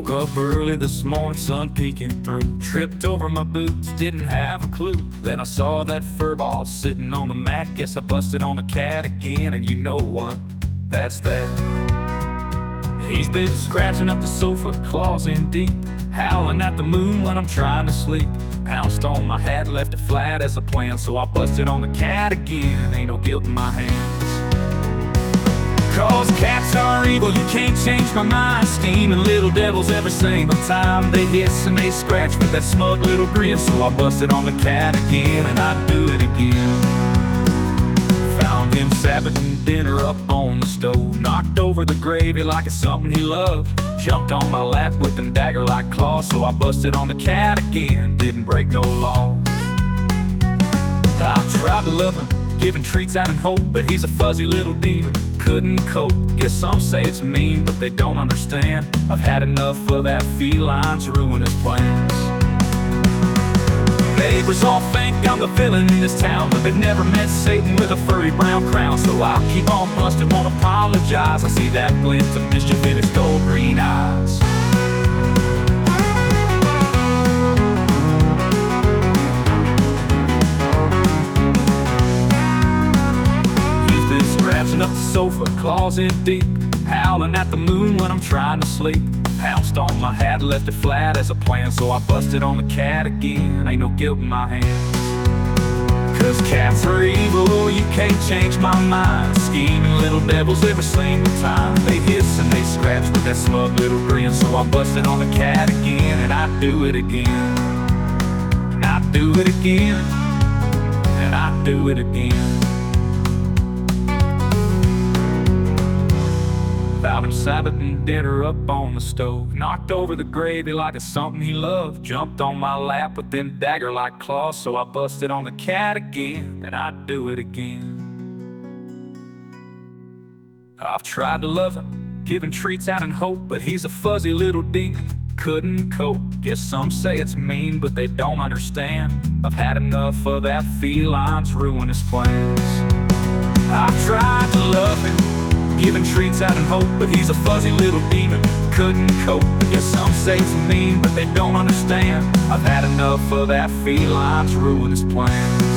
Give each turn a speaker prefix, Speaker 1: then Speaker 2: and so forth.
Speaker 1: Woke up early this morning, sun peeking through. Tripped over my boots, didn't have a clue. Then I saw that fur ball sitting on the mat. Guess I busted on the cat again, and you know what? That's that. He's been scratching up the sofa, claws in deep, howling at the moon when I'm trying to sleep. Pounced on my hat, left it flat as a plan, so I busted on the cat again. Ain't no guilt in my hands. Cause cats are evil, you can't change my mind. Scheming little devils every single time. They hiss and they scratch with that smug little grin. So I busted on the cat again, and I'd do it again. Found him saboting dinner up on the stove. Knocked over the gravy like it's something he loved. Jumped on my lap with them dagger-like claws. So I busted on the cat again, didn't break no law. I tried to love him, giving treats out in hope, but he's a fuzzy little demon, couldn't cope. Guess some say it's mean, but they don't understand. I've had enough of that feline's ruin his plans. Neighbors all think I'm the villain in this town, but they've never met Satan with a furry brown crown. So I'll keep on busting, won't apologize. I see that glint of mischief in his gold green eyes. Scratching up the sofa, claws in deep, howling at the moon when I'm trying to sleep. Pounced on my hat, left it flat as a plan, so I busted on the cat again. Ain't no guilt in my hands. Cause cats are evil, you can't change my mind. Scheming little devils every single time. They hiss and they scratch with that smug little grin. So I busted on the cat again, and I do it again. And I do it again. And I do it again. Found him saboting dinner up on the stove. Knocked over the gravy like it's something he loved. Jumped on my lap with them dagger-like claws. So I busted on the cat again, and I'd do it again. I've tried to love him, giving treats out in hope, but he's a fuzzy little demon, couldn't cope. Guess some say it's mean, but they don't understand. I've had enough of that feline's ruin his plans. I've tried to love him, giving treats out in hope, but he's a fuzzy little demon, couldn't cope. I guess some say it's mean, but they don't understand. I've had enough of that feline's ruin his plan.